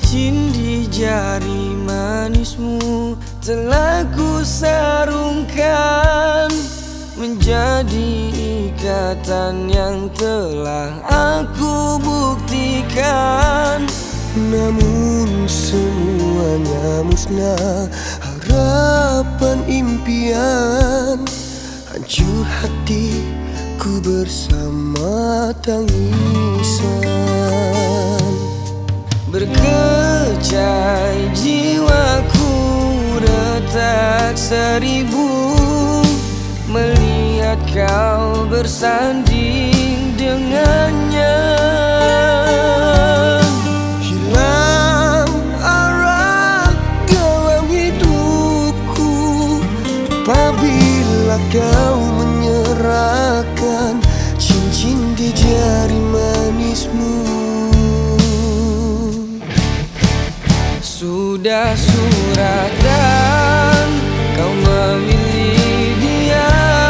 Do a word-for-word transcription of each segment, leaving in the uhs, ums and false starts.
Cincin di jari manismu telah ku sarungkan menjadi ikatan yang telah aku buktikan. Namun semuanya musnah, harapan impian, hancur hatiku bersama tangisan. Berkecai jiwaku retak seribu melihat kau bersanding dengannya. Hilang arah dalam hidupku apabila kau menyerahkan cincin di jari manismu. Sudah suratan kau memilih dia,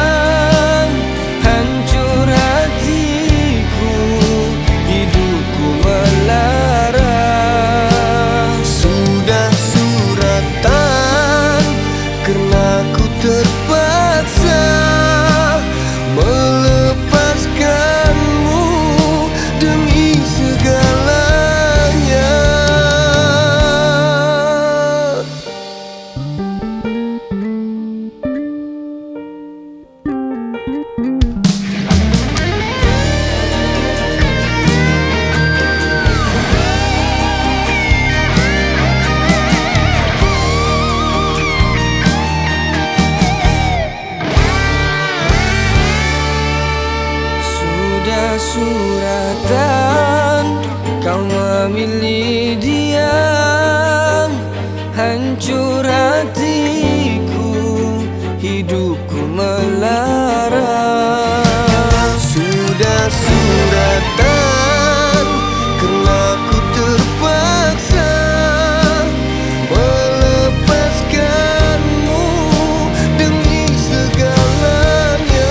hancur hatiku, hidupku melara. Sudah suratan karena ku terpaksa melepaskanmu demi segalanya. Suratan kau memilih dia, hancur hatiku, hidupku melara. Sudah suratan karena ku terpaksa melepaskanmu demi segalanya.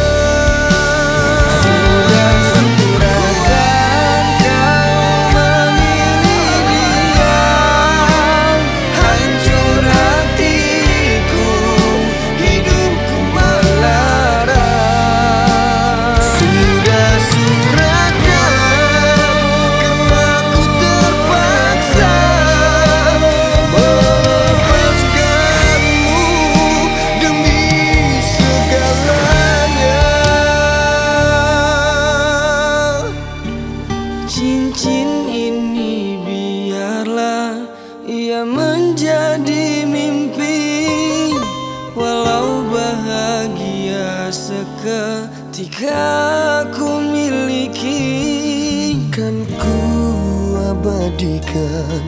Cincin ini biarlah ia menjadi mimpi, walau bahagia seketika ku miliki. Kan ku abadikan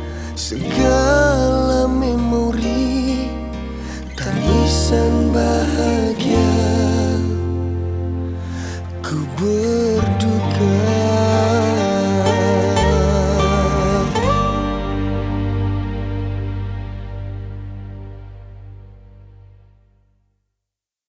segala memori, tangisan bahagia ku berduka.